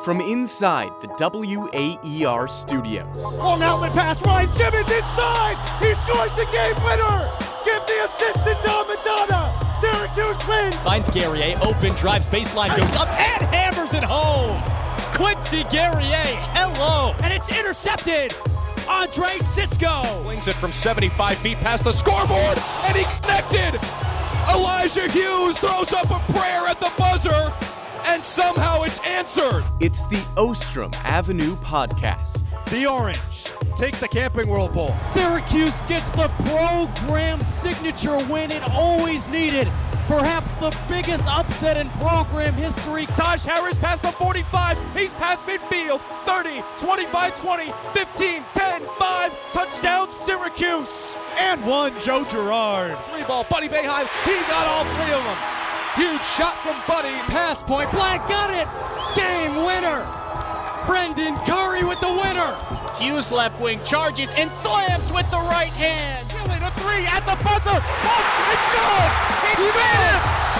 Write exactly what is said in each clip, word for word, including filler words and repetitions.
From inside the W A E R studios. Long outlet pass, Ryan Simmons inside! He scores the game winner! Give the assist to Dom Madonna! Syracuse wins! Finds Guerrier, open, drives baseline, goes up, and hammers it home! Quincy Guerrier, hello! And it's intercepted! Andre Cisco! Flings it from seventy-five feet past the scoreboard, and he connected! Elijah Hughes throws up a prayer at the buzzer, and somehow it's answered. It's the Ostrom Avenue Podcast. The Orange take the Camping World Bowl. Syracuse gets the program signature win it always needed. Perhaps the biggest upset in program history. Taj Harris past the forty-five. He's past midfield. thirty, twenty-five, twenty, fifteen, ten, five. Touchdown Syracuse. And one, Joe Girard. Three ball, Buddy Boeheim. He got all three of them. Huge shot from Buddy. Pass point. Black got it. Game winner. Brendan Curry with the winner. Hughes left wing charges and slams with the right hand. Killing a three at the buzzer. Oh, it's good. He made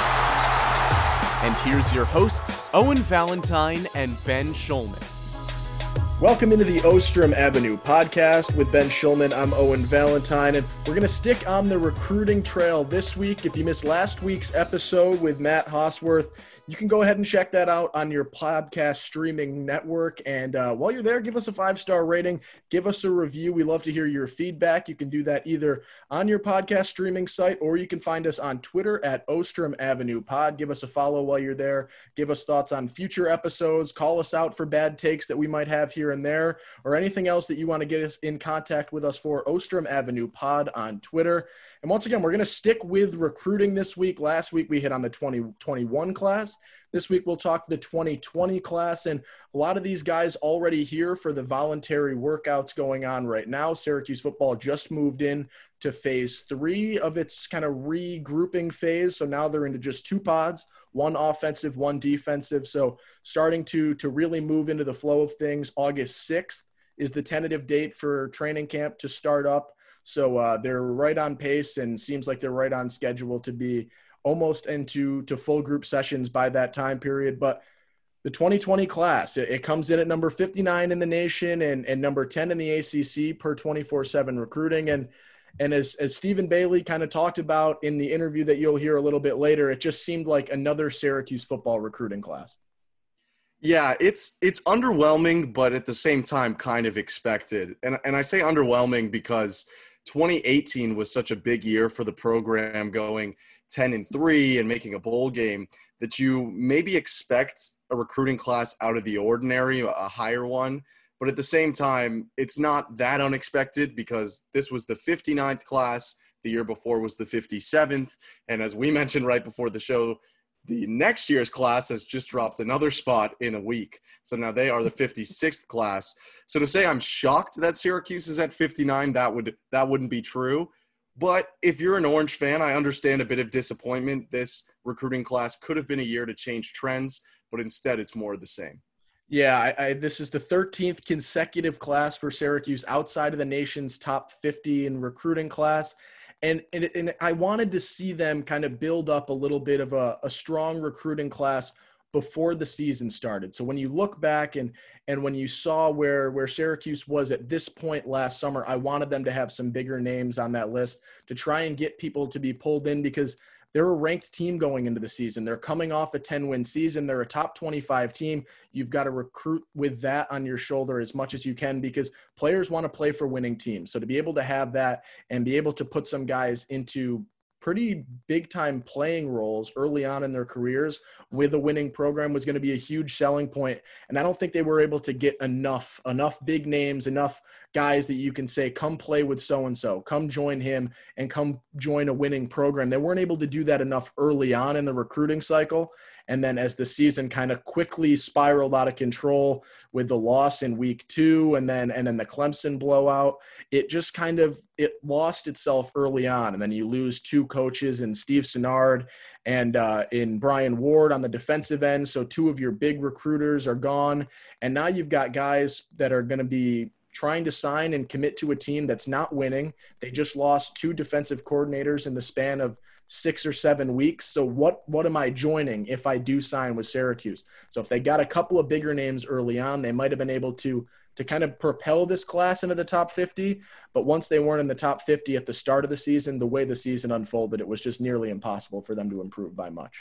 it. And here's your hosts, Owen Valentine and Ben Schulman. Welcome into the Ostrom Avenue Podcast with Ben Schulman. I'm Owen Valentine, and we're going to stick on the recruiting trail this week. If you missed last week's episode with Matt Hosworth, you can go ahead and check that out on your podcast streaming network. And uh, while you're there, give us a five-star rating. Give us a review. We love to hear your feedback. You can do that either on your podcast streaming site, or you can find us on Twitter at Ostrom Avenue Pod. Give us a follow while you're there. Give us thoughts on future episodes. Call us out for bad takes that we might have here and there, or anything else that you want to get us in contact with us for. Ostrom Avenue Pod on Twitter. And once again, we're going to stick with recruiting this week. Last week we hit on the twenty twenty-one class. This week we'll talk the twenty twenty class, and a lot of these guys already here for the voluntary workouts going on right now. Syracuse football just moved in to phase three of its kind of regrouping phase. So now they're into just two pods, one offensive, one defensive. So starting to, to really move into the flow of things. August sixth is the tentative date for training camp to start up. So uh, they're right on pace and seems like they're right on schedule to be almost into to full group sessions by that time period. But the twenty twenty class, it, it comes in at number fifty-nine in the nation and, and number ten in the A C C per twenty-four seven recruiting. And and as, as Stephen Bailey kind of talked about in the interview that you'll hear a little bit later, it just seemed like another Syracuse football recruiting class. Yeah, it's it's underwhelming, but at the same time kind of expected. And and I say underwhelming because twenty eighteen was such a big year for the program, going ten and three and making a bowl game, that you maybe expect a recruiting class out of the ordinary, a higher one. But at the same time, it's not that unexpected because this was the fifty-ninth class. The year before was the fifty-seventh. And as we mentioned right before the show, the next year's class has just dropped another spot in a week. So now they are the fifty-sixth class. So to say I'm shocked that Syracuse is at fifty-nine, that would that wouldn't be true. But if you're an Orange fan, I understand a bit of disappointment. This recruiting class could have been a year to change trends, but instead it's more of the same. Yeah, I, I, this is the thirteenth consecutive class for Syracuse outside of the nation's top fifty in recruiting class. And, and, and I wanted to see them kind of build up a little bit of a, a strong recruiting class before the season started. So when you look back and and when you saw where, where Syracuse was at this point last summer, I wanted them to have some bigger names on that list to try and get people to be pulled in because they're a ranked team going into the season. They're coming off a ten-win season. They're a top twenty-five team. You've got to recruit with that on your shoulder as much as you can because players want to play for winning teams. So to be able to have that and be able to put some guys into pretty big-time playing roles early on in their careers with a winning program was going to be a huge selling point. And I don't think they were able to get enough, enough big names, enough guys that you can say, come play with so-and-so, come join him and come join a winning program. They weren't able to do that enough early on in the recruiting cycle. And then as the season kind of quickly spiraled out of control with the loss in week two and then and then the Clemson blowout, it just kind of it lost itself early on. And then you lose two coaches in Steve Sinnard and uh, in Brian Ward on the defensive end. So two of your big recruiters are gone. And now you've got guys that are going to be trying to sign and commit to a team that's not winning. They just lost two defensive coordinators in the span of six or seven weeks. So what what am I joining if I do sign with Syracuse? So if they got a couple of bigger names early on, they might have been able to to kind of propel this class into the top fifty. But once they weren't in the top fifty at the start of the season, the way the season unfolded, it was just nearly impossible for them to improve by much.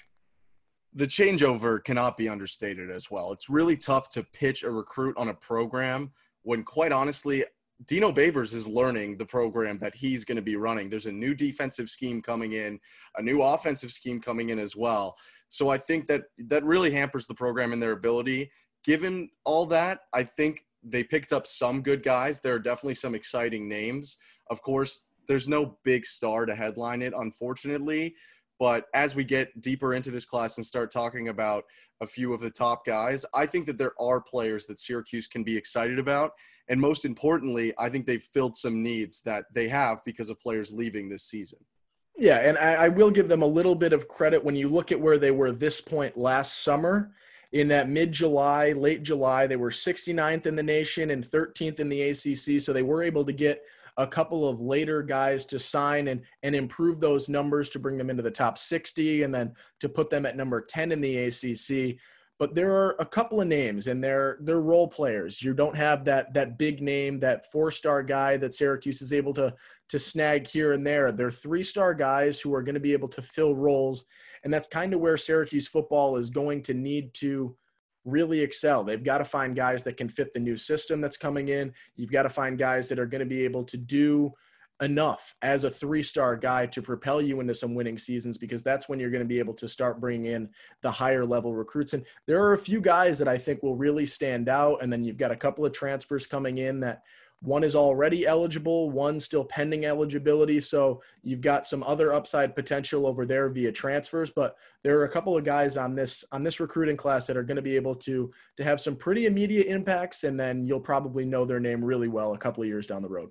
The changeover cannot be understated as well. It's really tough to pitch a recruit on a program when, quite honestly, Dino Babers is learning the program that he's going to be running. There's a new defensive scheme coming in, a new offensive scheme coming in as well. So I think that that really hampers the program in their ability. Given all that, I think they picked up some good guys. There are definitely some exciting names. Of course, there's no big star to headline it, unfortunately. But as we get deeper into this class and start talking about a few of the top guys, I think that there are players that Syracuse can be excited about. And most importantly, I think they've filled some needs that they have because of players leaving this season. Yeah, and I, I will give them a little bit of credit when you look at where they were this point last summer. In that mid-July, late July, they were sixty-ninth in the nation and thirteenth in the A C C. So they were able to get a couple of later guys to sign and, and improve those numbers to bring them into the top sixty and then to put them at number ten in the A C C. But there are a couple of names, and they're they're role players. You don't have that that big name, that four-star guy that Syracuse is able to to snag here and there. They're three-star guys who are going to be able to fill roles, and that's kind of where Syracuse football is going to need to really excel. They've got to find guys that can fit the new system that's coming in. You've got to find guys that are going to be able to do enough as a three-star guy to propel you into some winning seasons, because that's when you're going to be able to start bringing in the higher level recruits. And there are a few guys that I think will really stand out. And then you've got a couple of transfers coming in that one is already eligible, one still pending eligibility. So you've got some other upside potential over there via transfers, but there are a couple of guys on this, on this recruiting class that are going to be able to, to have some pretty immediate impacts. And then you'll probably know their name really well a couple of years down the road.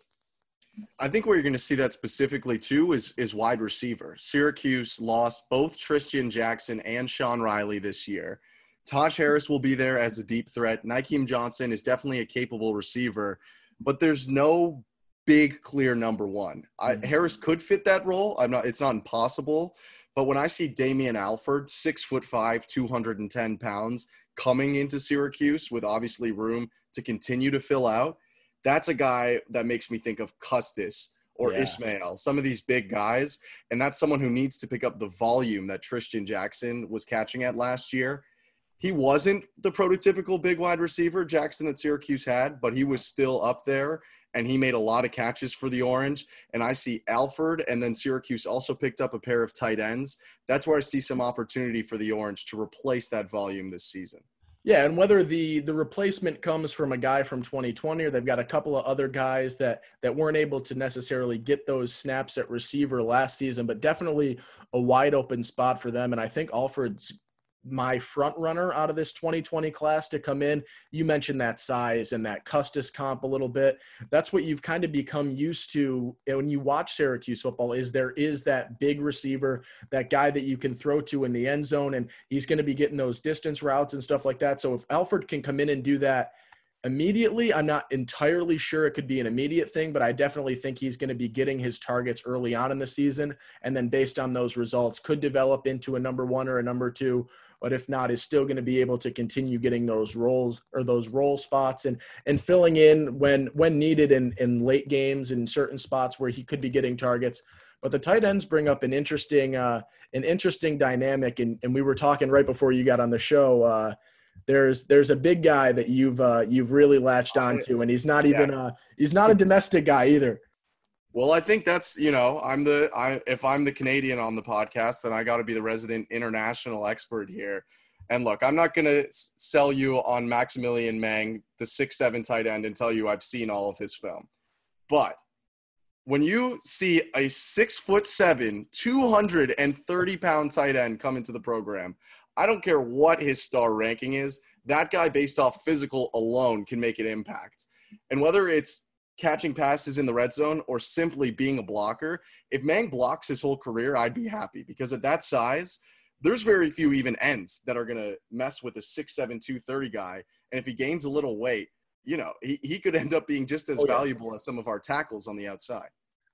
I think where you're going to see that specifically too is is wide receiver. Syracuse lost both Tristan Jackson and Sean Riley this year. Taj Harris will be there as a deep threat. Nykeem Johnson is definitely a capable receiver, but there's no big clear number one. I, Harris could fit that role. I'm not. It's not impossible. But when I see Damian Alford, six foot five, two hundred ten pounds, coming into Syracuse with obviously room to continue to fill out, that's a guy that makes me think of Custis or yeah. Ismail, some of these big guys. And that's someone who needs to pick up the volume that Tristan Jackson was catching at last year. He wasn't the prototypical big wide receiver Jackson that Syracuse had, but he was still up there, and he made a lot of catches for the Orange. And I see Alford, and then Syracuse also picked up a pair of tight ends. That's where I see some opportunity for the Orange to replace that volume this season. Yeah, and whether the the replacement comes from a guy from twenty twenty or they've got a couple of other guys that that weren't able to necessarily get those snaps at receiver last season, but definitely a wide open spot for them. And I think Alford's my front runner out of this twenty twenty class to come in. You mentioned that size and that Custis comp a little bit. That's what you've kind of become used to when you watch Syracuse football, is there is that big receiver, that guy that you can throw to in the end zone, and he's going to be getting those distance routes and stuff like that. So if Alford can come in and do that immediately, I'm not entirely sure it could be an immediate thing, but I definitely think he's going to be getting his targets early on in the season, and then based on those results could develop into a number one or a number two, but if not, is still going to be able to continue getting those roles or those role spots and and filling in when when needed in, in late games in certain spots where he could be getting targets. But the tight ends bring up an interesting uh, an interesting dynamic, and, and we were talking right before you got on the show. Uh, there's there's a big guy that you've uh, you've really latched onto, and he's not even yeah. uh, he's not a domestic guy either. Well, I think that's, you know, I'm the, I, if I'm the Canadian on the podcast, then I got to be the resident international expert here. And look, I'm not going to sell you on Maximilian Mang, the six seven tight end, and tell you I've seen all of his film. But when you see a six foot seven, two hundred thirty pound tight end come into the program, I don't care what his star ranking is, that guy based off physical alone can make an impact. And whether it's catching passes in the red zone or simply being a blocker, if Mang blocks his whole career, I'd be happy, because at that size, there's very few even ends that are going to mess with a six seven, two thirty guy. And if he gains a little weight, you know, he, he could end up being just as oh, yeah. valuable as some of our tackles on the outside.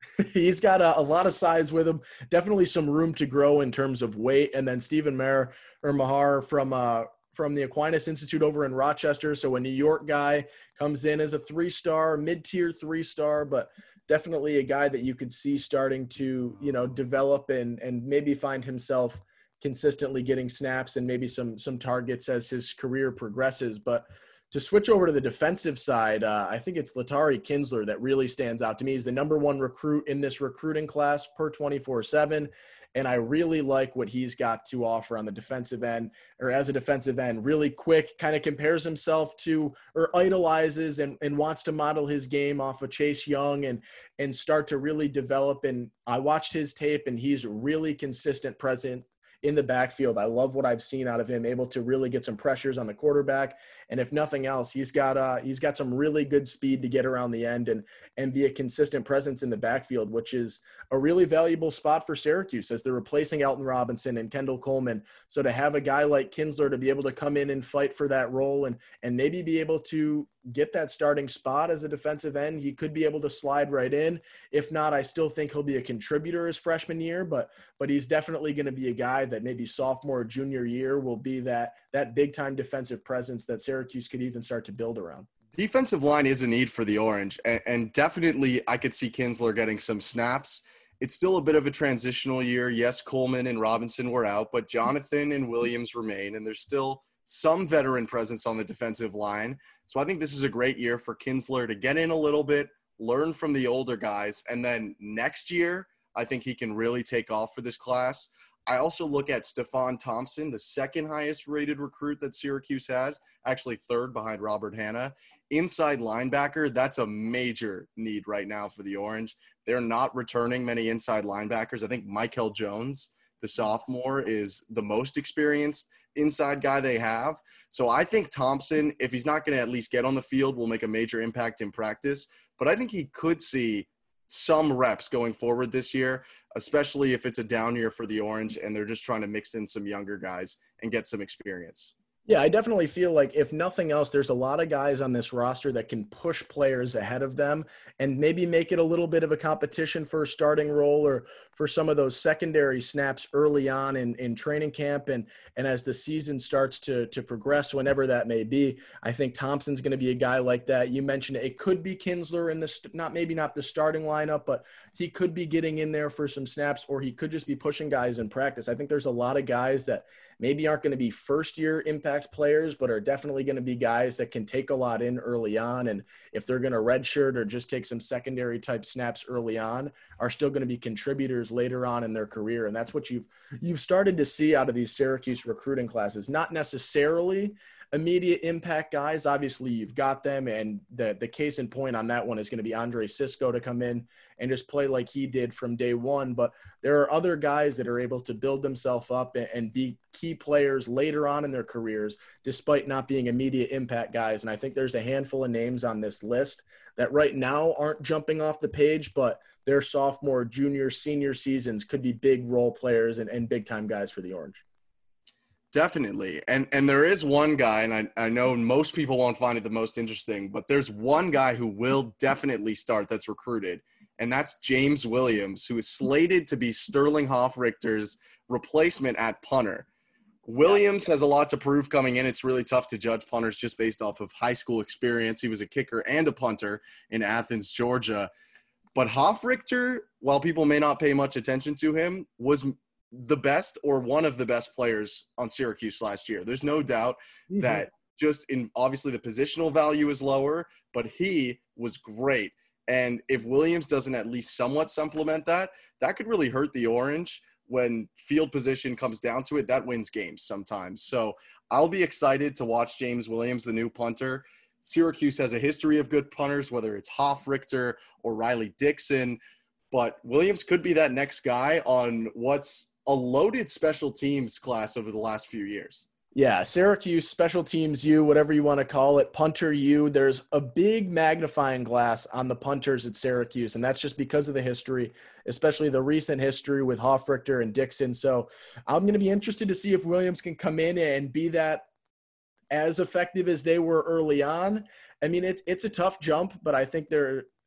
He's got a, a lot of size with him. Definitely some room to grow in terms of weight. And then Stephen Maher or Mahar from uh, from the Aquinas Institute over in Rochester. So a New York guy comes in as a three-star, mid-tier three-star, but definitely a guy that you could see starting to, you know, develop and and maybe find himself consistently getting snaps and maybe some some targets as his career progresses. But to switch over to the defensive side, uh, I think it's Latari Kinsler that really stands out to me. He's the number one recruit in this recruiting class per twenty-four seven. And I really like what he's got to offer on the defensive end, or as a defensive end, really quick, kind of compares himself to or idolizes and, and wants to model his game off of Chase Young and, and start to really develop. And I watched his tape and he's really consistent present in the backfield. I love what I've seen out of him, able to really get some pressures on the quarterback. And if nothing else, he's got uh, he's got some really good speed to get around the end and, and be a consistent presence in the backfield, which is a really valuable spot for Syracuse as they're replacing Alton Robinson and Kendall Coleman. So to have a guy like Kinsler to be able to come in and fight for that role and, and maybe be able to get that starting spot as a defensive end, he could be able to slide right in. If not, I still think he'll be a contributor his freshman year, but but he's definitely going to be a guy that maybe sophomore or junior year will be that that big time defensive presence that Syracuse could even start to build around. Defensive line is a need for the Orange, and, and definitely I could see Kinsler getting some snaps. It's still a bit of a transitional year. Yes, Coleman and Robinson were out, but Jonathan and Williams remain, and there's still some veteran presence on the defensive line. So I think this is a great year for Kinsler to get in a little bit, learn from the older guys, and then next year, I think he can really take off for this class. I also look at Stephon Thompson, the second highest rated recruit that Syracuse has, actually third behind Robert Hanna. Inside linebacker, that's a major need right now for the Orange. They're not returning many inside linebackers. I think Michael Jones, the sophomore, is the most experienced inside guy they have. So I think Thompson, if he's not going to at least get on the field, will make a major impact in practice. But I think he could see some reps going forward this year, especially if it's a down year for the Orange and they're just trying to mix in some younger guys and get some experience. Yeah, I definitely feel like if nothing else, there's a lot of guys on this roster that can push players ahead of them and maybe make it a little bit of a competition for a starting role or for some of those secondary snaps early on in, in training camp. And, and as the season starts to, to progress, whenever that may be, I think Thompson's going to be a guy like that. You mentioned it, it could be Kinsler in the, not maybe not the starting lineup, but he could be getting in there for some snaps, or he could just be pushing guys in practice. I think there's a lot of guys that maybe aren't going to be first year impact players, but are definitely going to be guys that can take a lot in early on. And if they're going to redshirt or just take some secondary type snaps early on, are still going to be contributors later on in their career. And that's what you've, you've started to see out of these Syracuse recruiting classes, not necessarily immediate impact guys. Obviously you've got them. And the, the case in point on that one is going to be Andre Cisco to come in and just play like he did from day one. But there are other guys that are able to build themselves up and, and be key players later on in their careers, despite not being immediate impact guys. And I think there's a handful of names on this list that right now aren't jumping off the page, but their sophomore, junior, senior seasons could be big role players and, and big time guys for the Orange. Definitely. And and there is one guy, and I, I know most people won't find it the most interesting, but there's one guy who will definitely start that's recruited, and that's James Williams, who is slated to be Sterling Hoffrichter's replacement at punter. Williams has a lot to prove coming in. It's really tough to judge punters just based off of high school experience. He was a kicker and a punter in Athens, Georgia. But Hoffrichter, while people may not pay much attention to him, was the best or one of the best players on Syracuse last year. There's no doubt mm-hmm. that just in obviously the positional value is lower, but he was great. And if Williams doesn't at least somewhat supplement that, that could really hurt the Orange. When field position comes down to it, that wins games sometimes. So I'll be excited to watch James Williams, the new punter. Syracuse has a history of good punters, whether it's Hoffrichter or Riley Dixon, but Williams could be that next guy on what's a loaded special teams class over the last few years. Yeah, Syracuse special teams U, whatever you want to call it, punter U. There's a big magnifying glass on the punters at Syracuse, and that's just because of the history, especially the recent history with Hoffrichter and Dixon. So I'm going to be interested to see if Williams can come in and be that as effective as they were early on. I mean, it, it's a tough jump, but I think they're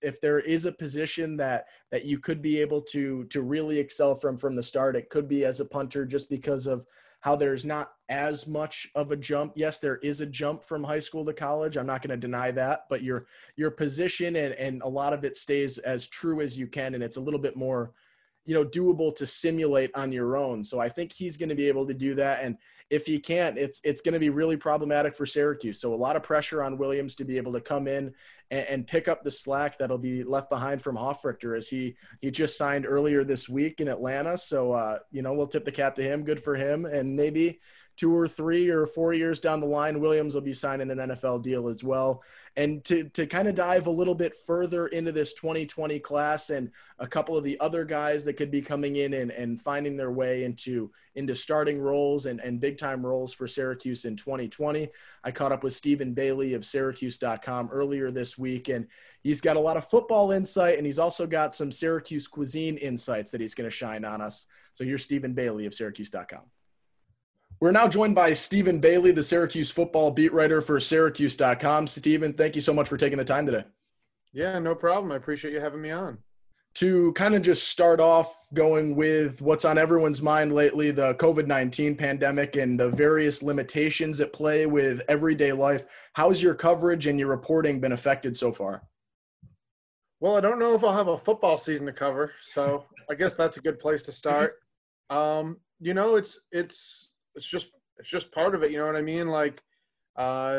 if there is a position that that you could be able to to really excel from from the start, it could be as a punter, just because of how there's not as much of a jump. Yes, there is a jump from high school to college. I'm not going to deny that, but your your position and and a lot of it stays as true as you can, and it's a little bit more, you know, doable to simulate on your own. So I think he's going to be able to do that. And if he can't, it's it's going to be really problematic for Syracuse. So a lot of pressure on Williams to be able to come in and, and pick up the slack that'll be left behind from Hofrichter, as he he just signed earlier this week in Atlanta. So, uh, you know, we'll tip the cap to him. Good for him. And maybe two or three or four years down the line, Williams will be signing an N F L deal as well. And to to kind of dive a little bit further into this twenty twenty class and a couple of the other guys that could be coming in and, and finding their way into, into starting roles and, and big-time roles for Syracuse in twenty twenty, I caught up with Stephen Bailey of Syracuse dot com earlier this week, and he's got a lot of football insight, and he's also got some Syracuse cuisine insights that he's going to shine on us. So here's Stephen Bailey of Syracuse dot com. We're now joined by Stephen Bailey, the Syracuse football beat writer for Syracuse dot com. Stephen, thank you so much for taking the time today. Yeah, no problem. I appreciate you having me on. To kind of just start off going with what's on everyone's mind lately, the COVID nineteen pandemic and the various limitations at play with everyday life, how's your coverage and your reporting been affected so far? Well, I don't know if I'll have a football season to cover, so I guess that's a good place to start. Um, you know, it's it's it's just it's just part of it. You know what I mean? Like, uh,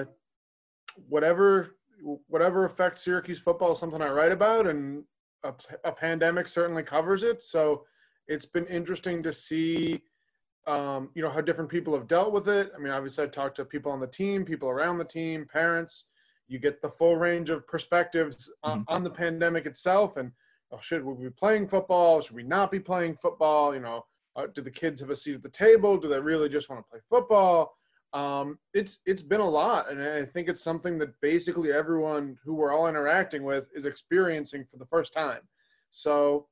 whatever whatever affects Syracuse football is something I write about, and a, a pandemic certainly covers it. So it's been interesting to see, um, you know, how different people have dealt with it. I mean, obviously, I talked to people on the team, people around the team, parents. You get the full range of perspectives on, mm-hmm. on the pandemic itself, and oh, should we be playing football? Should we not be playing football? You know. Uh, do the kids have a seat at the table? Do they really just want to play football? Um, it's it's been a lot, and I think it's something that basically everyone who we're all interacting with is experiencing for the first time. So,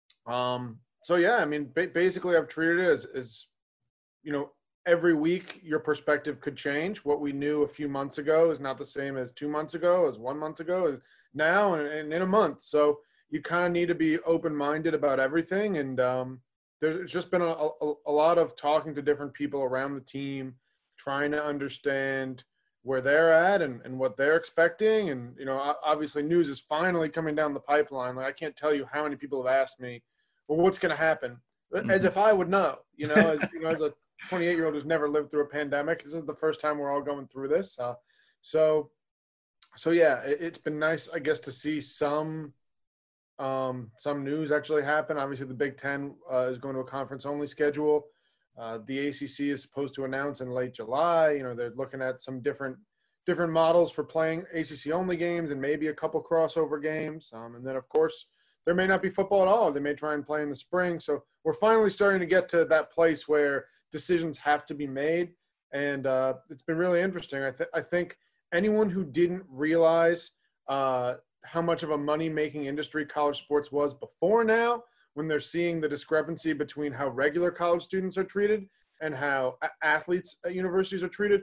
um, so yeah, I mean, ba- basically, I've treated it as, as, you know, every week your perspective could change. What we knew a few months ago is not the same as two months ago, as one month ago, now, and, and in a month. So you kind of need to be open-minded about everything, and um, there's just been a, a, a lot of talking to different people around the team, trying to understand where they're at and, and what they're expecting. And, you know, obviously news is finally coming down the pipeline. Like, I can't tell you how many people have asked me, well, what's going to happen? Mm-hmm. As if I would know, you know, as, you know, as a twenty-eight-year-old who's never lived through a pandemic, this is the first time we're all going through this. Uh, so, so yeah, it, it's been nice, I guess, to see some – Um, some news actually happened. Obviously, the Big Ten uh, is going to a conference-only schedule. Uh, the A C C is supposed to announce in late July. You know, they're looking at some different different models for playing A C C-only games and maybe a couple crossover games. Um, and then, of course, there may not be football at all. They may try and play in the spring. So we're finally starting to get to that place where decisions have to be made. And uh, it's been really interesting. I, th- I think anyone who didn't realize uh, – how much of a money-making industry college sports was before now, when they're seeing the discrepancy between how regular college students are treated and how a- athletes at universities are treated,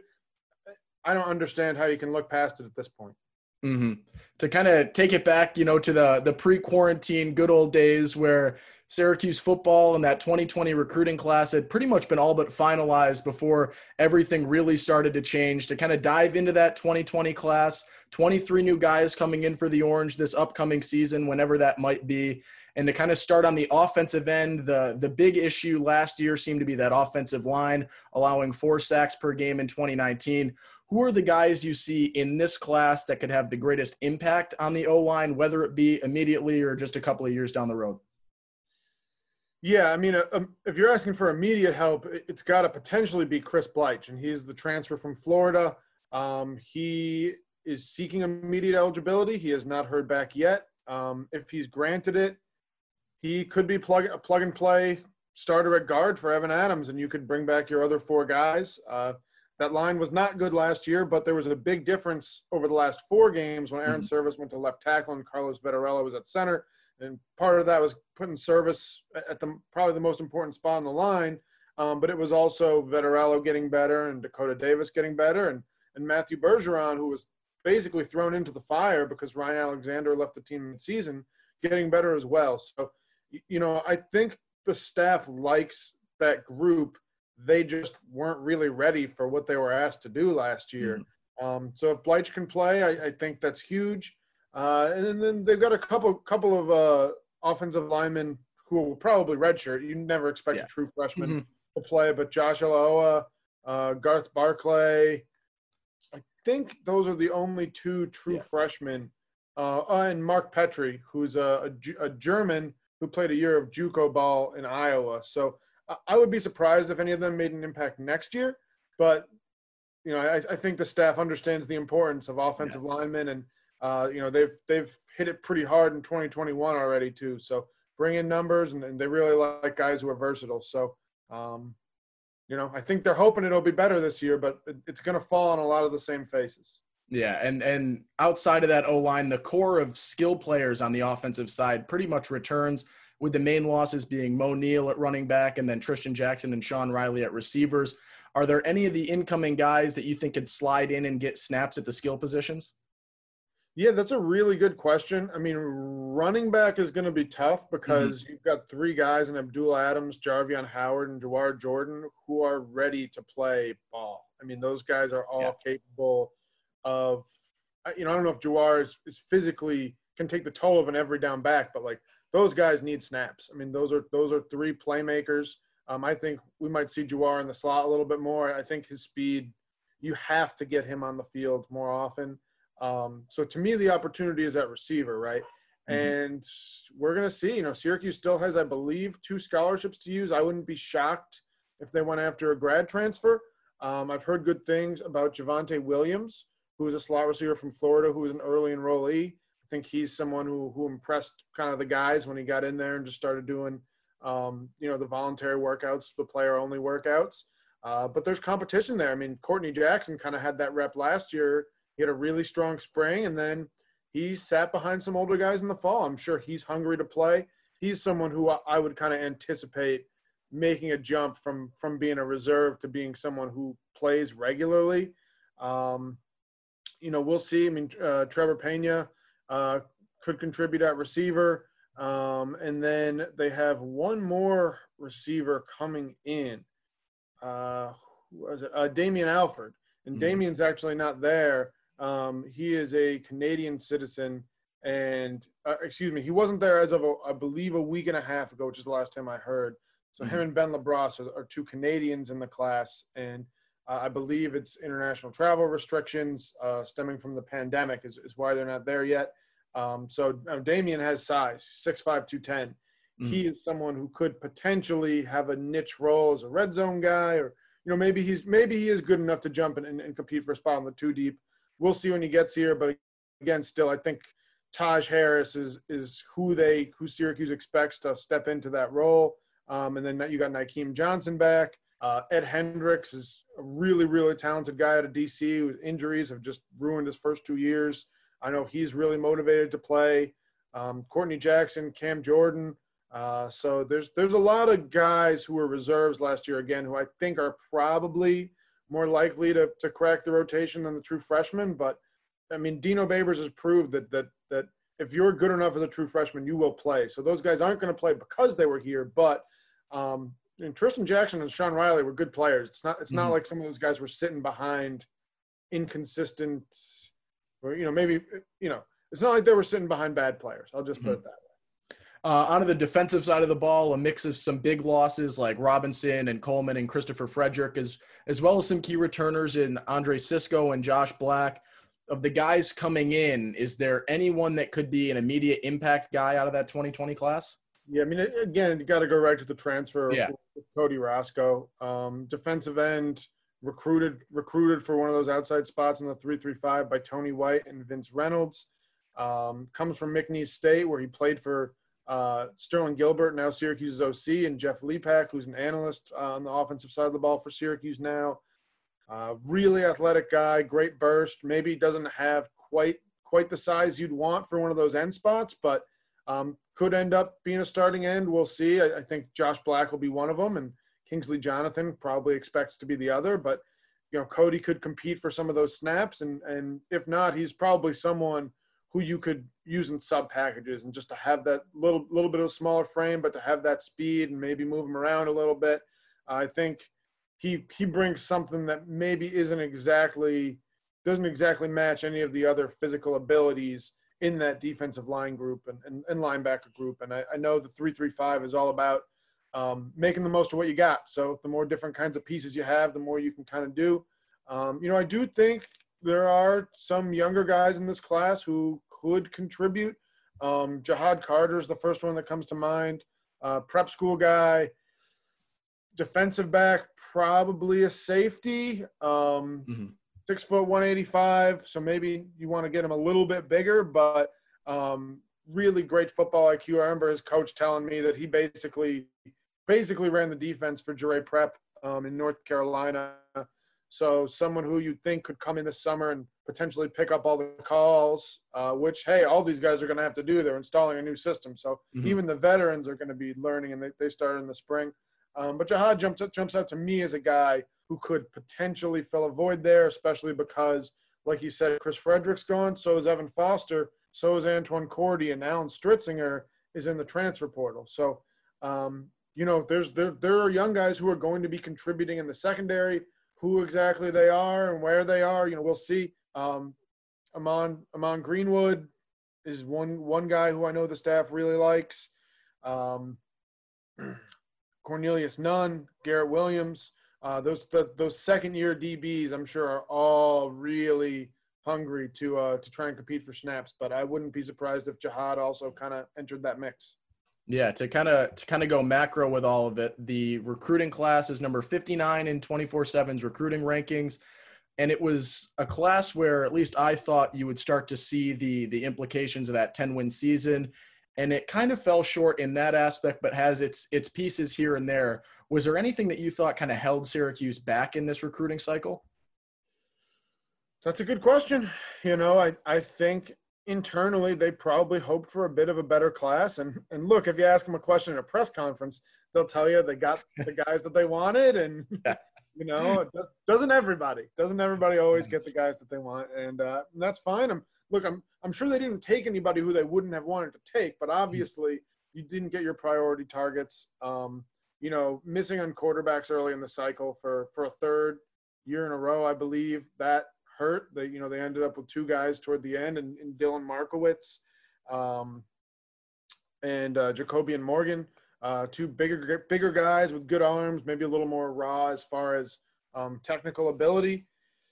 I don't understand how you can look past it at this point. Mm-hmm. To kind of take it back, you know, to the the pre-quarantine good old days where Syracuse football and that twenty twenty recruiting class had pretty much been all but finalized before everything really started to change. To kind of dive into that twenty twenty class, twenty-three new guys coming in for the Orange this upcoming season, whenever that might be. And to kind of start on the offensive end, the, the big issue last year seemed to be that offensive line, allowing four sacks per game in twenty nineteen. Who are the guys you see in this class that could have the greatest impact on the O-line, whether it be immediately or just a couple of years down the road? Yeah, I mean, uh, if you're asking for immediate help, it's got to potentially be Chris Bleich, and he's the transfer from Florida. Um, he is seeking immediate eligibility. He has not heard back yet. Um, if he's granted it, he could be plug, a plug-and-play starter at guard for Evan Adams, and you could bring back your other four guys. Uh, that line was not good last year, but there was a big difference over the last four games when Aaron mm-hmm. Service went to left tackle and Carlos Vettorella was at center. And part of that was putting Service at the probably the most important spot on the line. Um, but it was also Vettorella getting better and Dakota Davis getting better and, and Matthew Bergeron, who was basically thrown into the fire because Ryan Alexander left the team mid-season, getting better as well. So, you know, I think the staff likes that group. They just weren't really ready for what they were asked to do last year. Mm-hmm. Um, so if Bleich can play, I, I think that's huge. Uh, and then they've got a couple couple of uh, offensive linemen who will probably redshirt. You never expect yeah. a true freshman mm-hmm. to play, but Josh Alaoa, uh, Garth Barclay, I think those are the only two true yeah. freshmen. Uh, and Mark Petrie, who's a, a, a German who played a year of JUCO ball in Iowa. So uh, I would be surprised if any of them made an impact next year. But, you know, I, I think the staff understands the importance of offensive yeah. linemen, and uh, you know they've they've hit it pretty hard in twenty twenty-one already too. So bring in numbers, and, and they really like guys who are versatile. So, um, you know, I think they're hoping it'll be better this year, but it, it's going to fall on a lot of the same faces. Yeah, and and outside of that O-line, the core of skill players on the offensive side pretty much returns, with the main losses being Mo Neal at running back and then Tristan Jackson and Sean Riley at receivers. Are there any of the incoming guys that you think could slide in and get snaps at the skill positions? Yeah, that's a really good question. I mean, running back is going to be tough because mm-hmm. you've got three guys in Abdul Adams, Jarvion Howard, and Jawar Jordan who are ready to play ball. I mean, those guys are all yeah. capable of, you know, I don't know if Jawar is, is physically can take the toll of an every down back, but like those guys need snaps. I mean, those are those are three playmakers. Um, I think we might see Jawar in the slot a little bit more. I think his speed, you have to get him on the field more often. Um, so to me, the opportunity is at receiver, right? Mm-hmm. And we're going to see, you know, Syracuse still has, I believe, two scholarships to use. I wouldn't be shocked if they went after a grad transfer. Um, I've heard good things about Javonte Williams, who is a slot receiver from Florida, who is an early enrollee. I think he's someone who, who impressed kind of the guys when he got in there and just started doing, um, you know, the voluntary workouts, the player-only workouts. Uh, but there's competition there. I mean, Courtney Jackson kind of had that rep last year. He had a really strong spring, and then he sat behind some older guys in the fall. I'm sure he's hungry to play. He's someone who I would kind of anticipate making a jump from from being a reserve to being someone who plays regularly. Um, you know, we'll see. I mean, uh, Trevor Pena uh, could contribute at receiver. Um, and then they have one more receiver coming in. Uh, who was it? Uh, Damian Alford. And mm-hmm. Damian's actually not there. Um, he is a Canadian citizen, and uh, excuse me, he wasn't there as of, a, I believe, a week and a half ago, which is the last time I heard. So mm-hmm. him and Ben LaBrosse are, are two Canadians in the class, and uh, I believe it's international travel restrictions uh, stemming from the pandemic is, is why they're not there yet. Um, so uh, Damian has size, six five, two ten. Mm-hmm. He is someone who could potentially have a niche role as a red zone guy, or you know, maybe he's maybe he is good enough to jump in and, and compete for a spot on the two deep. We'll see when he gets here, but again, still, I think Taj Harris is is who they who Syracuse expects to step into that role. Um, and then you got Nykeem Johnson back. Uh, Ed Hendricks is a really really talented guy out of D C whose injuries have just ruined his first two years. I know he's really motivated to play. Um, Courtney Jackson, Cam Jordan. Uh, so there's there's a lot of guys who were reserves last year again, who I think are probably more likely to to crack the rotation than the true freshmen. But I mean, Dino Babers has proved that that that if you're good enough as a true freshman, you will play. So those guys aren't going to play because they were here. But um, and Tristan Jackson and Sean Riley were good players. It's not it's mm-hmm. not like some of those guys were sitting behind inconsistent, or you know maybe you know it's not like they were sitting behind bad players. I'll just mm-hmm. put it that way. Uh, onto the defensive side of the ball, a mix of some big losses like Robinson and Coleman and Christopher Frederick, as, as well as some key returners in Andre Cisco and Josh Black. Of the guys coming in, is there anyone that could be an immediate impact guy out of that twenty twenty class? Yeah, I mean, again, you got to go right to the transfer yeah. with Cody Roscoe. Um, defensive end, recruited recruited for one of those outside spots in the three three five by Tony White and Vince Reynolds. Um, comes from McNeese State, where he played for Uh, Sterling Gilbert, now Syracuse's O C, and Jeff Lepak, who's an analyst uh, on the offensive side of the ball for Syracuse now. Uh, really athletic guy, great burst. Maybe doesn't have quite quite the size you'd want for one of those end spots, but um, could end up being a starting end. We'll see. I, I think Josh Black will be one of them, and Kingsley Jonathan probably expects to be the other. But you know, Cody could compete for some of those snaps. And, and if not, he's probably someone who you could use in sub packages, and just to have that little, little bit of a smaller frame, but to have that speed and maybe move him around a little bit. I think he, he brings something that maybe isn't exactly, doesn't exactly match any of the other physical abilities in that defensive line group and, and, and linebacker group. And I, I know the three three five is all about um, making the most of what you got. So the more different kinds of pieces you have, the more you can kind of do. Um, you know, I do think there are some younger guys in this class who could contribute. Um, Jihad Carter is the first one that comes to mind. Uh, prep school guy, defensive back, probably a safety. Um, Mm-hmm. Six foot one eighty-five, so maybe you want to get him a little bit bigger, but um, really great football I Q. I remember his coach telling me that he basically basically ran the defense for Jure Prep um, in North Carolina. So someone who you'd think could come in this summer and potentially pick up all the calls, uh, which, hey, all these guys are going to have to do. They're installing a new system. So Mm-hmm. even the veterans are going to be learning, and they, they started in the spring. Um, but Jihad jumps, jumps out to me as a guy who could potentially fill a void there, especially because, like you said, Chris Frederick's gone, so is Evan Foster, so is Antoine Cordy, and Alan Stritzinger is in the transfer portal. So, um, you know, there's there there are young guys who are going to be contributing in the secondary. Who exactly they are and where they are, you know, we'll see. Um, Amon Amon Greenwood is one one guy who I know the staff really likes. Um, Cornelius Nunn, Garrett Williams. Uh, those the, those second-year D Bs, I'm sure, are all really hungry to uh, to try and compete for snaps. But I wouldn't be surprised if Jihad also kind of entered that mix. Yeah, to kind of to kind of go macro with all of it, the recruiting class is number fifty-nine in twenty-four seven's recruiting rankings, and it was a class where at least I thought you would start to see the the implications of that ten-win season. And it kind of fell short in that aspect, but has its its pieces here and there. Was there anything that you thought kind of held Syracuse back in this recruiting cycle? That's a good question. You know, I, I think internally they probably hoped for a bit of a better class. And, and look, if you ask them a question at a press conference, they'll tell you they got the guys that they wanted. And, you know, it does, doesn't everybody. Doesn't everybody always get the guys that they want? And, uh, and that's fine. I'm, look, I'm I'm sure they didn't take anybody who they wouldn't have wanted to take, but obviously you didn't get your priority targets. Um, you know, missing on quarterbacks early in the cycle for, for a third year in a row, I believe that hurt. They, you know, they ended up with two guys toward the end, and, and Dylan Markowitz um, and uh, Jacobian Morgan, uh, two bigger bigger guys with good arms, maybe a little more raw as far as um, technical ability.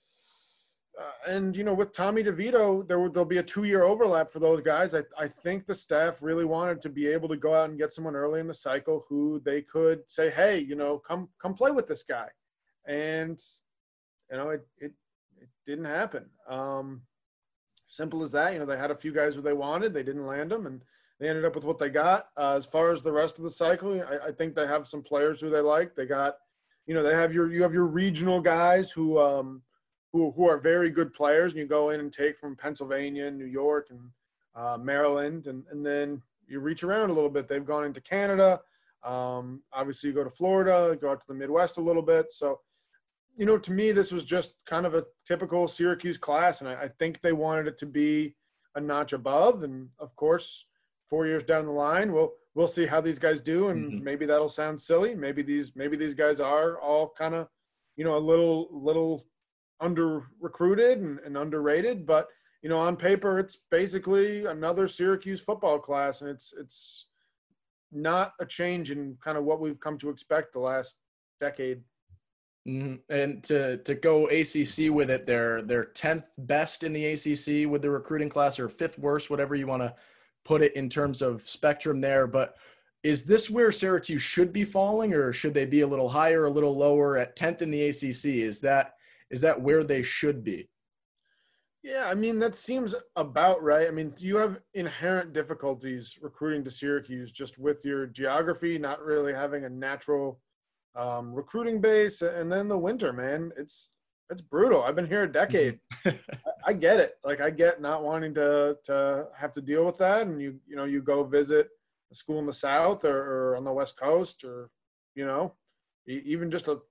Uh, and, you know, with Tommy DeVito, there will, there'll be a two-year overlap for those guys. I, I think the staff really wanted to be able to go out and get someone early in the cycle who they could say, hey, you know, come come play with this guy. And, you know, it it, it didn't happen. Um, simple as that. You know, they had a few guys who they wanted. They didn't land them, and they ended up with what they got. Uh, as far as the rest of the cycle, I, I think they have some players who they like. They got, you know, they have your you have your regional guys who um, – Who, who are very good players, and you go in and take from Pennsylvania and New York and uh, Maryland, and, and then you reach around a little bit. They've gone into Canada. Um, obviously, you go to Florida, go out to the Midwest a little bit. So, you know, to me, this was just kind of a typical Syracuse class, and I, I think they wanted it to be a notch above. And, of course, four years down the line, we'll we'll see how these guys do, and mm-hmm. maybe that'll sound silly. Maybe these maybe these guys are all kind of, you know, a little little – under recruited and, and underrated, but you know, on paper, it's basically another Syracuse football class, and it's it's not a change in kind of what we've come to expect the last decade. Mm-hmm. And to to go A C C with it, they're they're tenth best in the A C C with the recruiting class, or fifth worst, whatever you want to put it in terms of spectrum there. But is this where Syracuse should be falling, or should they be a little higher, a little lower at tenth in the A C C? Is that Is that where they should be? Yeah, I mean, that seems about right. I mean, you have inherent difficulties recruiting to Syracuse just with your geography, not really having a natural um, recruiting base. And then the winter, man, it's it's brutal. I've been here a decade. I, I get it. Like, I get not wanting to to have to deal with that. And, you you know, you go visit a school in the South or, or on the West Coast, or, you know, even just a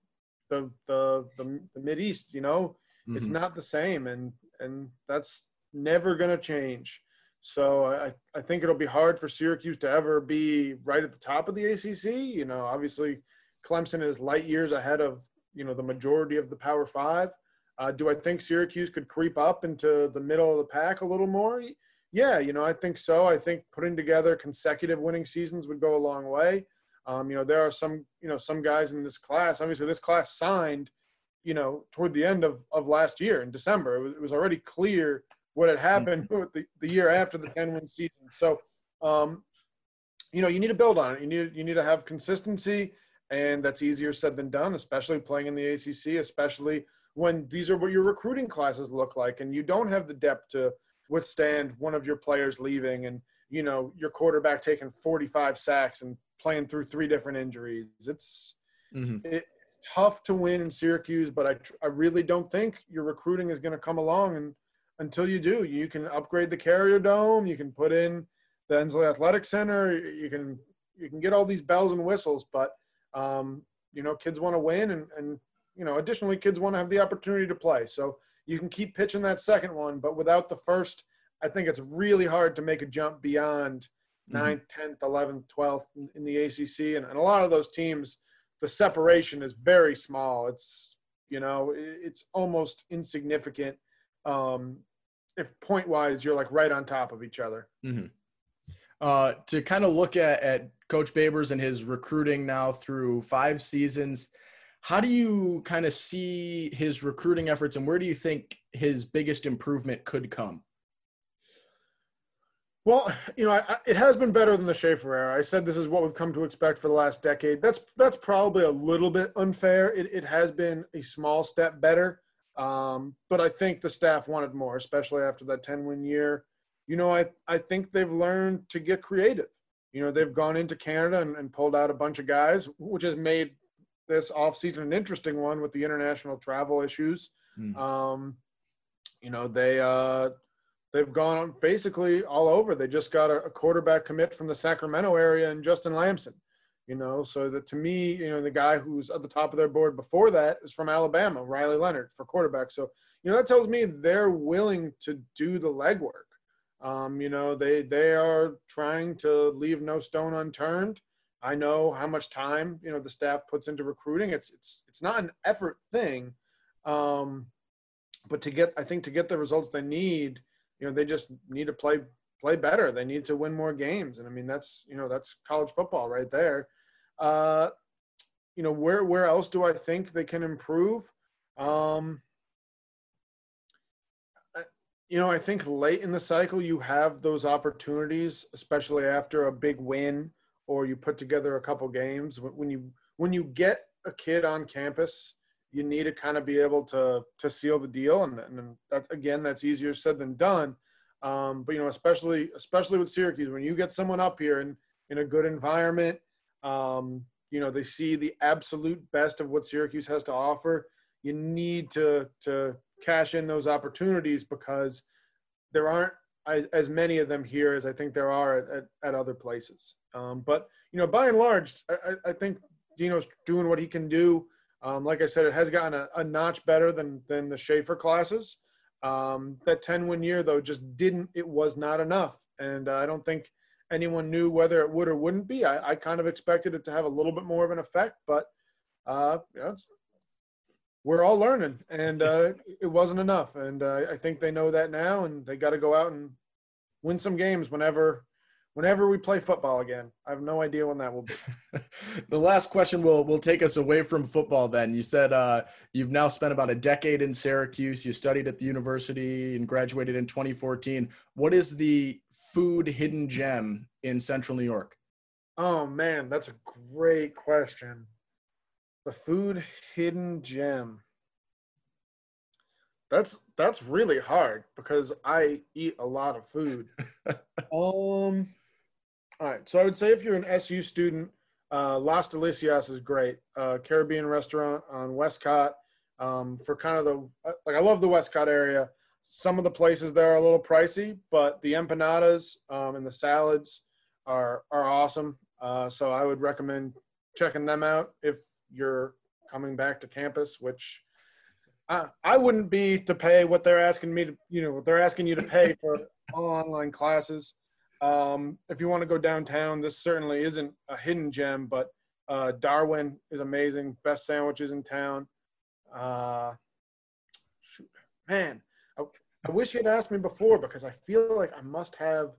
the the the, the Mid East. You know, Mm-hmm. it's not the same, and and that's never going to change. So I I think it'll be hard for Syracuse to ever be right at the top of the A C C. You know, obviously Clemson is light years ahead of, you know, the majority of the Power Five. Uh, do I think Syracuse could creep up into the middle of the pack a little more? Yeah, you know, I think so. I think putting together consecutive winning seasons would go a long way. Um, you know, there are some, you know, some guys in this class. Obviously, this class signed, you know, toward the end of, of last year in December. It was, it was already clear what had happened with the, the year after the ten-win season. So, um, you know, you need to build on it. You need you need to have consistency, and that's easier said than done, especially playing in the A C C, especially when these are what your recruiting classes look like, and you don't have the depth to withstand one of your players leaving and, you know, your quarterback taking forty-five sacks and playing through three different injuries. It's Mm-hmm. it's tough to win in Syracuse, but I, I really don't think your recruiting is going to come along and until you do. You can upgrade the Carrier Dome, you can put in the Ensley Athletic Center, you can you can get all these bells and whistles, but um, you know, kids want to win, and, and you know, additionally, kids want to have the opportunity to play. So you can keep pitching that second one, but without the first, I think it's really hard to make a jump beyond ninth, tenth, eleventh, twelfth in, in the A C C, and, and a lot of those teams, the separation is very small. It's, you know, it's almost insignificant. Um, if point wise, you're like right on top of each other. Mm-hmm. Uh, to kind of look at, at Coach Babers and his recruiting now through five seasons, how do you kind of see his recruiting efforts, and where do you think his biggest improvement could come? Well, you know, I, it has been better than the Schaefer era. I said this is what we've come to expect for the last decade. That's that's probably a little bit unfair. It, it has been a small step better, um, but I think the staff wanted more, especially after that ten-win year. You know, I, I think they've learned to get creative. You know, they've gone into Canada and, and pulled out a bunch of guys, which has made this offseason an interesting one with the international travel issues. Mm. Um, you know, they uh, – they've gone basically all over. They just got a, a quarterback commit from the Sacramento area and Justin Lamson, you know, so that to me, you know, the guy who's at the top of their board before that is from Alabama, Riley Leonard, for quarterback. So, you know, that tells me they're willing to do the legwork. Um, you know, they, they are trying to leave no stone unturned. I know how much time, you know, the staff puts into recruiting. It's, it's, it's not an effort thing. Um, but to get, I think to get the results they need, you know, they just need to play play better. They need to win more games. And, I mean, that's, you know, that's college football right there. Uh, you know, where where else do I think they can improve? Um, I, you know, I think late in the cycle you have those opportunities, especially after a big win or you put together a couple games. When you when you get a kid on campus, you need to kind of be able to to seal the deal, and, and that's, again, that's easier said than done. Um, but you know, especially especially with Syracuse, when you get someone up here in in a good environment, um, you know, they see the absolute best of what Syracuse has to offer. You need to to cash in those opportunities because there aren't as, as many of them here as I think there are at, at, at other places. Um, but you know, by and large, I, I think Dino's doing what he can do. Um, like I said, it has gotten a, a notch better than than the Schaefer classes. Um, that ten-win year, though, just didn't – it was not enough. And uh, I don't think anyone knew whether it would or wouldn't be. I, I kind of expected it to have a little bit more of an effect, but uh, you know, it's, we're all learning. And uh, it wasn't enough. And uh, I think they know that now, and they got to go out and win some games whenever – Whenever we play football again. I have no idea when that will be. The last question will will take us away from football then. You said uh, you've now spent about a decade in Syracuse. You studied at the university and graduated in twenty fourteen. What is the food hidden gem in Central New York? Oh, man, that's a great question. The food hidden gem. That's that's really hard because I eat a lot of food. um, all right, so I would say if you're an S U student, uh, Las Delicias is great. Uh, Caribbean restaurant on Westcott. Um, for kind of the like, I love the Westcott area. Some of the places there are a little pricey, but the empanadas um, and the salads are are awesome. Uh, so I would recommend checking them out if you're coming back to campus, which I, I wouldn't be to pay what they're asking me to, you know, what they're asking you to pay for online classes. Um, if you want to go downtown, this certainly isn't a hidden gem, but uh, Darwin is amazing. Best sandwiches in town. Uh, shoot, man, I, I wish you'd asked me before because I feel like I must have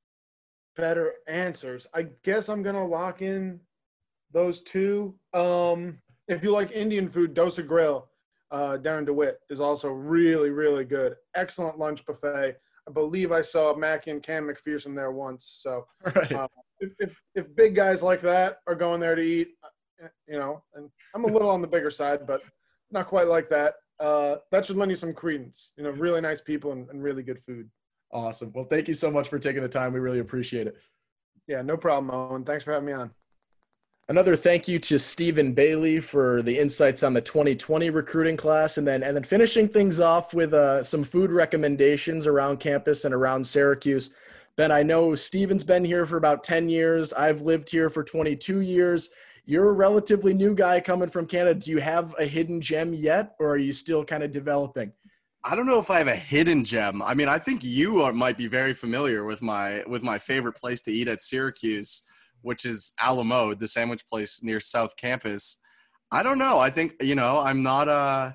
better answers. I guess I'm going to lock in those two. Um, if you like Indian food, Dosa Grill uh, down in DeWitt is also really, really good. Excellent lunch buffet. I believe I saw Mackie and Cam McPherson there once. So right. uh, if, if if big guys like that are going there to eat, you know, and I'm a little on the bigger side, but not quite like that. Uh, that should lend you some credence. You know, really nice people and, and really good food. Awesome. Well, thank you so much for taking the time. We really appreciate it. Yeah, no problem, Owen. Thanks for having me on. Another thank you to Stephen Bailey for the insights on the twenty twenty recruiting class, and then and then finishing things off with uh, some food recommendations around campus and around Syracuse. Ben, I know Stephen's been here for about ten years. I've lived here for twenty-two years. You're a relatively new guy coming from Canada. Do you have a hidden gem yet, or are you still kind of developing? I don't know if I have a hidden gem. I mean, I think you are, might be very familiar with my with my favorite place to eat at Syracuse, which is A La Mode, the sandwich place near South Campus. I don't know. I think, you know, I'm not uh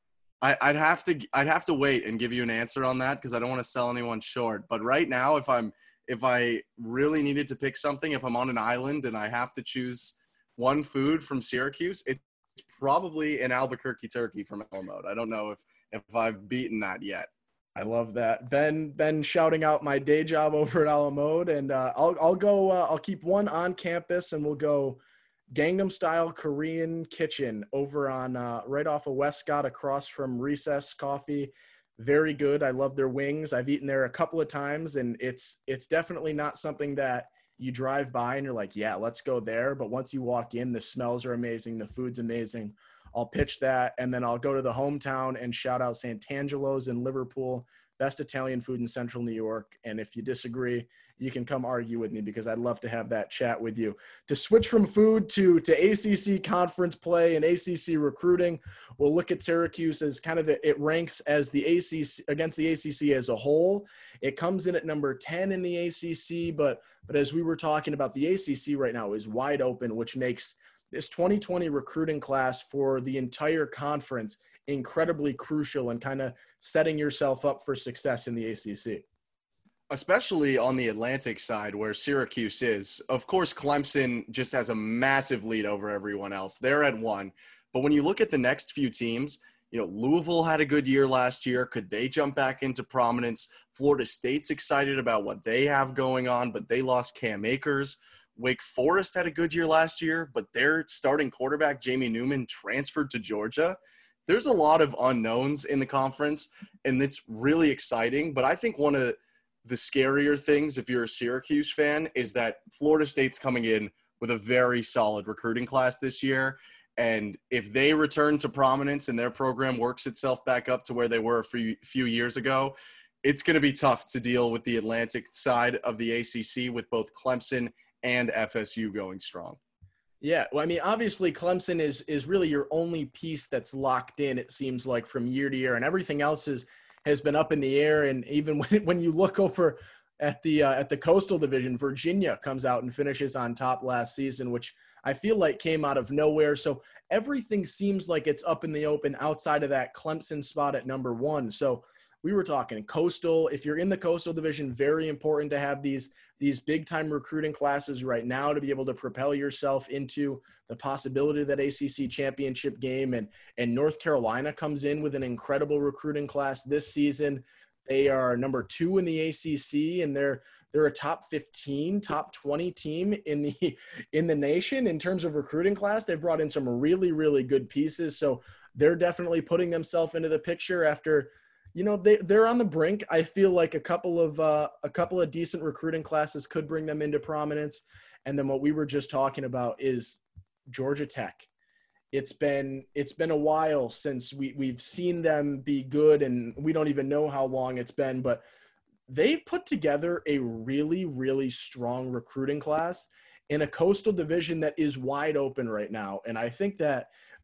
I, I'd have to I'd have to wait and give you an answer on that because I don't want to sell anyone short. But right now, if I'm if I really needed to pick something, if I'm on an island and I have to choose one food from Syracuse, it's probably an Albuquerque turkey from A La Mode. I don't know if if I've beaten that yet. I love that. Ben, Ben shouting out my day job over at A La Mode, and uh, I'll I'll go. Uh, I'll keep one on campus, and we'll go Gangnam Style Korean Kitchen over on uh, right off of Westcott, across from Recess Coffee. Very good. I love their wings. I've eaten there a couple of times, and it's it's definitely not something that you drive by and you're like, yeah, let's go there. But once you walk in, the smells are amazing. The food's amazing. I'll pitch that, and then I'll go to the hometown and shout out Sant'Angelo's in Liverpool, best Italian food in central New York. And if you disagree, you can come argue with me because I'd love to have that chat with you. To switch from food to, to A C C conference play and A C C recruiting, we'll look at Syracuse as kind of, a, it ranks as the A C C against the A C C as a whole. It comes in at number ten in the A C C, but, but as we were talking about, the A C C right now is wide open, which makes this twenty twenty recruiting class for the entire conference incredibly crucial and kind of setting yourself up for success in the A C C. Especially on the Atlantic side where Syracuse is. Of course, Clemson just has a massive lead over everyone else. They're at one. But when you look at the next few teams, you know, Louisville had a good year last year. Could they jump back into prominence? Florida State's excited about what they have going on, but they lost Cam Akers. Wake Forest had a good year last year, but their starting quarterback, Jamie Newman, transferred to Georgia. There's a lot of unknowns in the conference, and it's really exciting. But I think one of the scarier things, if you're a Syracuse fan, is that Florida State's coming in with a very solid recruiting class this year. And if they return to prominence and their program works itself back up to where they were a few, few years ago, it's going to be tough to deal with the Atlantic side of the A C C with both Clemson and F S U going strong. Yeah, well, I mean, obviously Clemson is is really your only piece that's locked in, it seems like, from year to year, and everything else is, has been up in the air. And even when, when you look over at the uh, at the Coastal Division, Virginia comes out and finishes on top last season, which I feel like came out of nowhere. So everything seems like it's up in the open outside of that Clemson spot at number one. So we were talking Coastal. If you're in the Coastal Division, very important to have these these big-time recruiting classes right now to be able to propel yourself into the possibility of that A C C championship game. And, and North Carolina comes in with an incredible recruiting class this season. They are number two in the A C C, and they're they're a top fifteen, top twenty team in the in the nation in terms of recruiting class. They've brought in some really, really good pieces. So they're definitely putting themselves into the picture after – you know, they, they're on the brink. I feel like a couple of uh, a couple of decent recruiting classes could bring them into prominence. And then what we were just talking about is Georgia Tech. It's been it's been a while since we, we've seen them be good, and we don't even know how long it's been. But they've put together a really, really strong recruiting class in a Coastal Division that is wide open right now. And I think that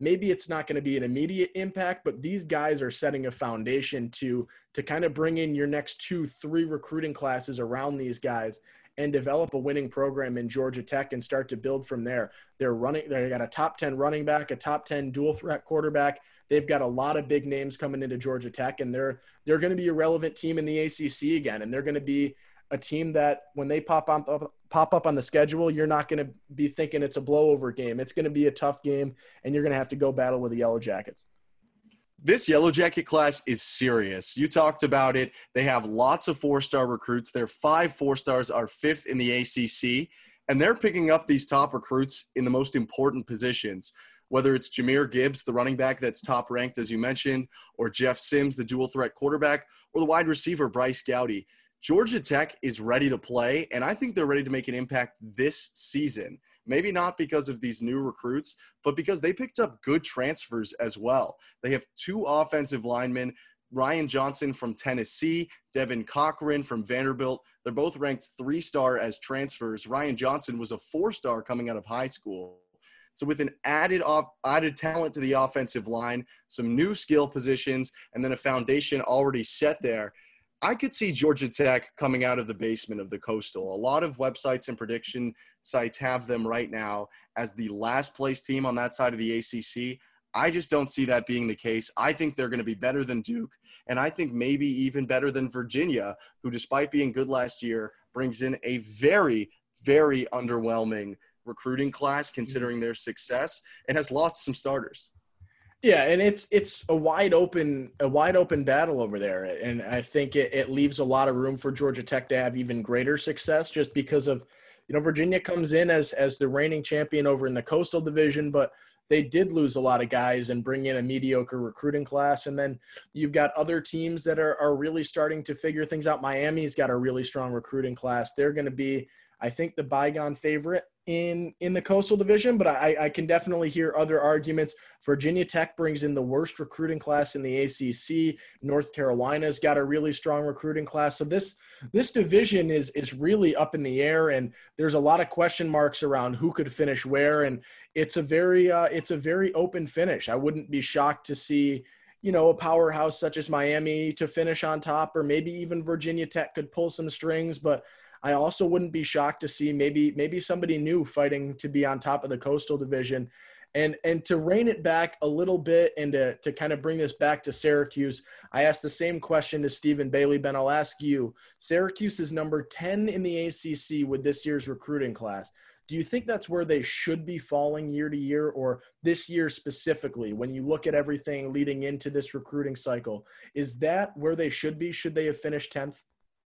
maybe it's not going to be an immediate impact, but these guys are setting a foundation to to kind of bring in your next two, three recruiting classes around these guys and develop a winning program in Georgia Tech and start to build from there. They're running, they got a top ten running back, a top ten dual threat quarterback. They've got a lot of big names coming into Georgia Tech, and they're they're going to be a relevant team in the A C C again. And they're going to be a team that when they pop on pop up on the schedule, you're not going to be thinking it's a blowover game. It's going to be a tough game, and you're going to have to go battle with the Yellow Jackets. This Yellow Jacket class is serious. You talked about it. They have lots of four-star recruits. Their five four-stars are fifth in the A C C, and they're picking up these top recruits in the most important positions, whether it's Jahmyr Gibbs, the running back that's top-ranked, as you mentioned, or Jeff Sims, the dual-threat quarterback, or the wide receiver, Bryce Gowdy. Georgia Tech is ready to play, and I think they're ready to make an impact this season. Maybe not because of these new recruits, but because they picked up good transfers as well. They have two offensive linemen, Ryan Johnson from Tennessee, Devin Cochran from Vanderbilt. They're both ranked three-star as transfers. Ryan Johnson was a four-star coming out of high school. So with an added off, added talent to the offensive line, some new skill positions, and then a foundation already set there, I could see Georgia Tech coming out of the basement of the Coastal. A lot of websites and prediction sites have them right now as the last place team on that side of the A C C. I just don't see that being the case. I think they're going to be better than Duke, and I think maybe even better than Virginia, who despite being good last year, brings in a very, very underwhelming recruiting class considering their success and has lost some starters. Yeah, and it's it's a wide open a wide open battle over there, and I think it, it leaves a lot of room for Georgia Tech to have even greater success just because of, you know, Virginia comes in as as the reigning champion over in the Coastal Division, but they did lose a lot of guys and bring in a mediocre recruiting class, and then you've got other teams that are are really starting to figure things out. Miami's got a really strong recruiting class. They're going to be, I think, the bygone favorite in in the Coastal Division, but I, I can definitely hear other arguments. Virginia Tech brings in the worst recruiting class in the A C C. North Carolina's got a really strong recruiting class. So this this division is is really up in the air, and there's a lot of question marks around who could finish where, and it's a very uh, it's a very open finish. I wouldn't be shocked to see, you know, a powerhouse such as Miami to finish on top, or maybe even Virginia Tech could pull some strings, but I also wouldn't be shocked to see maybe maybe somebody new fighting to be on top of the Coastal Division. And and to rein it back a little bit and to, to kind of bring this back to Syracuse, I asked the same question to Stephen Bailey. Ben, I'll ask you. Syracuse is number ten in the A C C with this year's recruiting class. Do you think that's where they should be falling year to year, or this year specifically, when you look at everything leading into this recruiting cycle? Is that where they should be? Should they have finished tenth?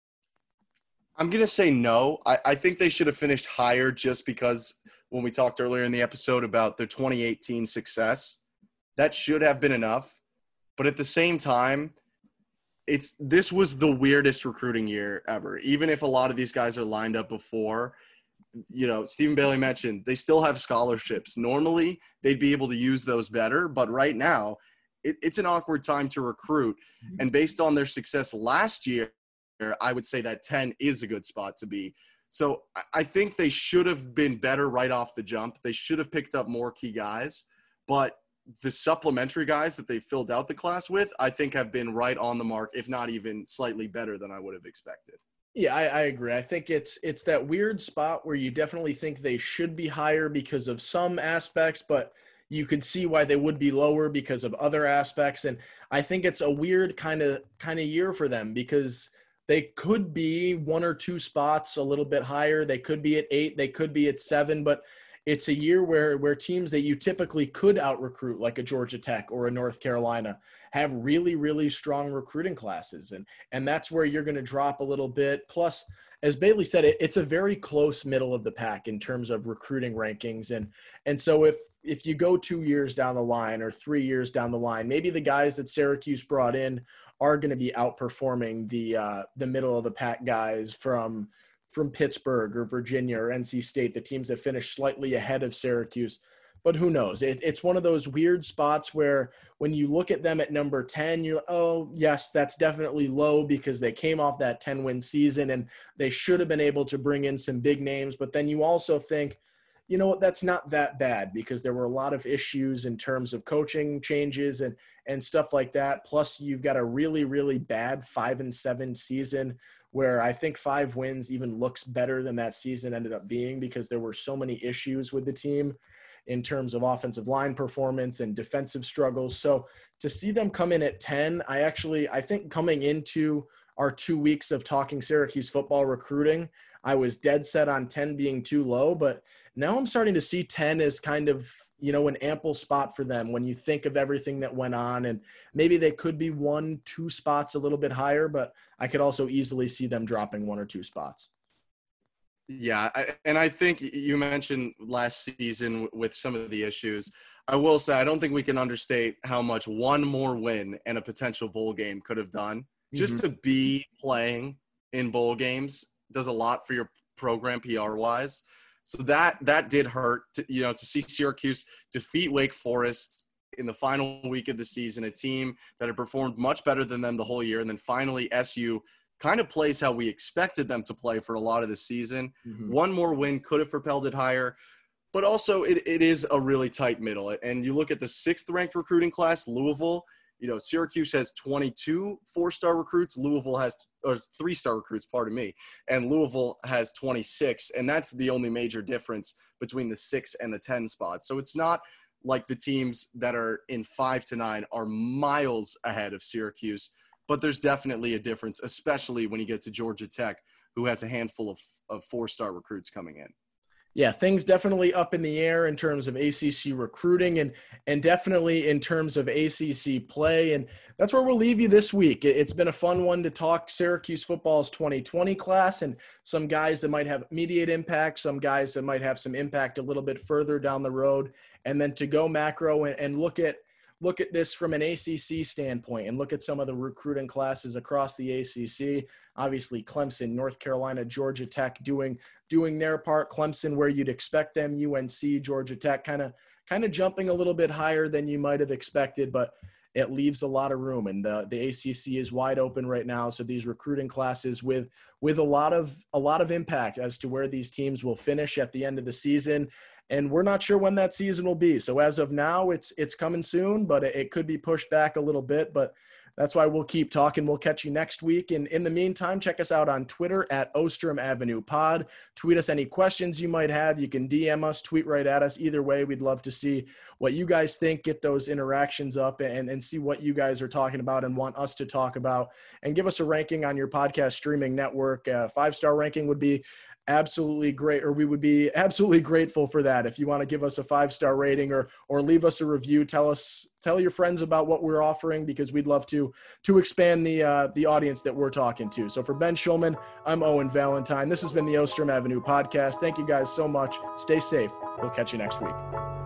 I'm going to say no. I, I think they should have finished higher just because when we talked earlier in the episode about their twenty eighteen success, that should have been enough. But at the same time, it's this was the weirdest recruiting year ever. Even if a lot of these guys are lined up before, you know, Stephen Bailey mentioned they still have scholarships. Normally, they'd be able to use those better. But right now, it, it's an awkward time to recruit. And based on their success last year, I would say that ten is a good spot to be. So I think they should have been better right off the jump. They should have picked up more key guys, but the supplementary guys that they filled out the class with, I think have been right on the mark, if not even slightly better than I would have expected. Yeah, I, I agree. I think it's it's that weird spot where you definitely think they should be higher because of some aspects, but you could see why they would be lower because of other aspects. And I think it's a weird kind of kind of year for them because they could be one or two spots a little bit higher. They could be at eight. They could be at seven. But it's a year where where teams that you typically could out-recruit, like a Georgia Tech or a North Carolina, have really, really strong recruiting classes. And, and that's where you're going to drop a little bit. Plus, as Bailey said, it, it's a very close middle of the pack in terms of recruiting rankings. And, and so if, if you go two years down the line or three years down the line, maybe the guys that Syracuse brought in are going to be outperforming the uh, the middle of the pack guys from from Pittsburgh or Virginia or N C State, the teams that finished slightly ahead of Syracuse. But who knows? It, it's one of those weird spots where when you look at them at number ten, you're, oh, yes, that's definitely low because they came off that ten-win season and they should have been able to bring in some big names. But then you also think, you know what, that's not that bad because there were a lot of issues in terms of coaching changes and, and stuff like that. Plus you've got a really, really bad five and seven season where I think five wins even looks better than that season ended up being because there were so many issues with the team in terms of offensive line performance and defensive struggles. So to see them come in at ten, I actually, I think coming into our two weeks of talking Syracuse football recruiting, I was dead set on ten being too low, but now I'm starting to see ten as kind of, you know, an ample spot for them when you think of everything that went on, and maybe they could be one, two spots a little bit higher, but I could also easily see them dropping one or two spots. Yeah, I, and I think you mentioned last season with some of the issues. I will say I don't think we can understate how much one more win and a potential bowl game could have done. Mm-hmm. Just to be playing in bowl games does a lot for your program P R-wise. So that that did hurt, to, you know, to see Syracuse defeat Wake Forest in the final week of the season, a team that had performed much better than them the whole year, and then finally S U kind of plays how we expected them to play for a lot of the season. Mm-hmm. One more win could have propelled it higher, but also it, it is a really tight middle. And you look at the sixth-ranked recruiting class, Louisville, you know, Syracuse has twenty-two four-star recruits. Louisville has – or three-star recruits, pardon me. And Louisville has twenty-six, and that's the only major difference between the six and the ten spots. So it's not like the teams that are in five to nine are miles ahead of Syracuse. But there's definitely a difference, especially when you get to Georgia Tech, who has a handful of, of four-star recruits coming in. Yeah, things definitely up in the air in terms of A C C recruiting and and definitely in terms of A C C play. And that's where we'll leave you this week. It's been a fun one to talk Syracuse football's twenty twenty class and some guys that might have immediate impact, some guys that might have some impact a little bit further down the road, and then to go macro and, and look at look at this from an A C C standpoint and look at some of the recruiting classes across the A C C. Obviously, Clemson, North Carolina, Georgia Tech doing doing their part. Clemson where you'd expect them, U N C, Georgia Tech kind of kind of jumping a little bit higher than you might have expected, but it leaves a lot of room. And the, the A C C is wide open right now. So these recruiting classes with with a lot of a lot of impact as to where these teams will finish at the end of the season. And we're not sure when that season will be. So as of now, it's it's coming soon, but it, it could be pushed back a little bit. But that's why we'll keep talking. We'll catch you next week. And in the meantime, check us out on Twitter at Ostrom Avenue Pod. Tweet us any questions you might have. You can D M us, tweet right at us. Either way, we'd love to see what you guys think, get those interactions up, and, and see what you guys are talking about and want us to talk about. And give us a ranking on your podcast streaming network. Uh, five-star ranking would be absolutely great, or we would be absolutely grateful for that. If you want to give us a five-star rating or or leave us a review, tell us tell your friends about what we're offering, because we'd love to to expand the uh, the audience that we're talking to. So for Ben Shulman, I'm Owen Valentine. This has been the Ostrom Avenue Podcast. Thank you guys so much. Stay safe. We'll catch you next week.